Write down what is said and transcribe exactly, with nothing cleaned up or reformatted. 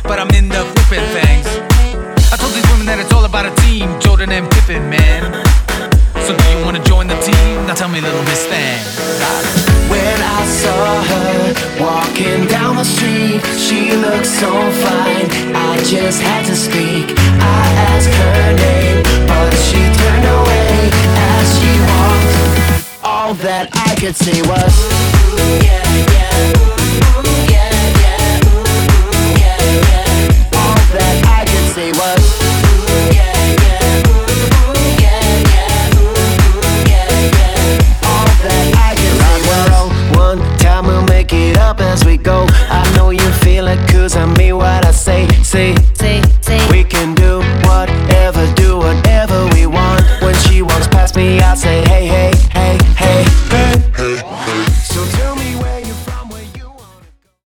but I'm in the flippin' things. I told these women that it's all about a team, Jordan and Pippen, man. So do you wanna join the team? Now tell me, little Miss Thing. When I saw her walking down the street, she looked so fine, I just had to speak. I asked her name, but she turned away as she walked. All that I could say was yeah, yeah, yeah, yeah, yeah, yeah. All that I could say was yeah, yeah, yeah, yeah, yeah, yeah. All that I could say was one time we'll make it up as we go. I know you feel it, cause I mean what I say. Say, say, say. We can do what